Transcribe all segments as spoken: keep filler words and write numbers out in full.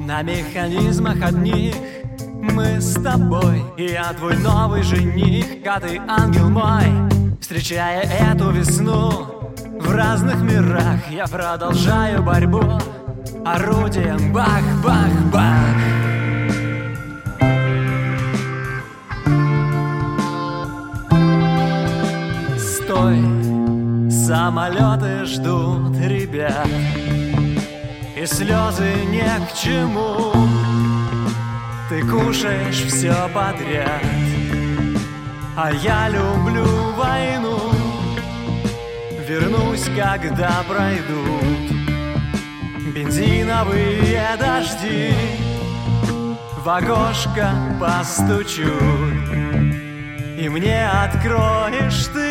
На механизмах одних мы с тобой. Я твой новый жених, а ты ангел мой. Встречая эту весну в разных мирах, я продолжаю борьбу орудием бах-бах-бах. Стой, самолеты ждут ребят, и слезы не к чему. Ты кушаешь все подряд, а я люблю войну. Вернусь, когда пройдут бензиновые дожди. В окошко постучу, и мне откроешь ты.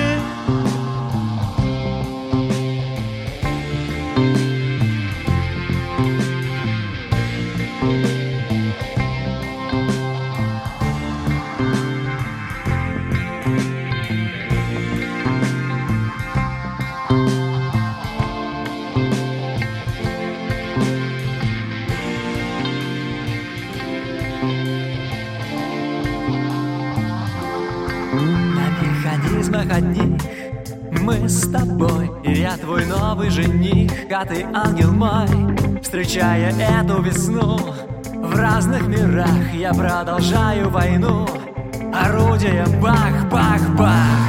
На механизмах одних мы с тобой. И я твой новый жених, а ты ангел мой. Встречая эту весну в разных мирах, я продолжаю войну орудием бах-бах-бах.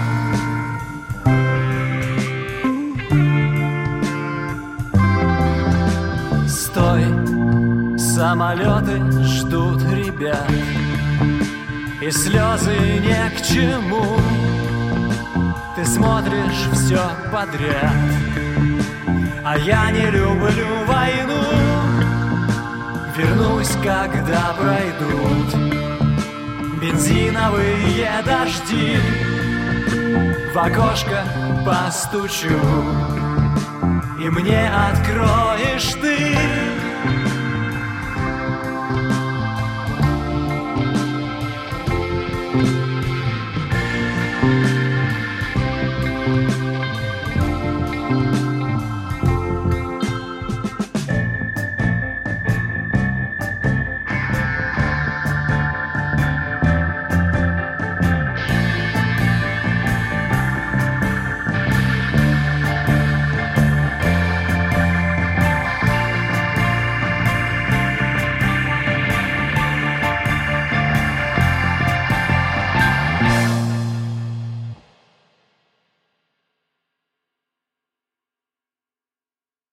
Стой, самолеты ждут ребят, и слезы не к чему. Ты смотришь все подряд, а я не люблю войну. Вернусь, когда пройдут бензиновые дожди. В окошко постучу, и мне откроешь ты.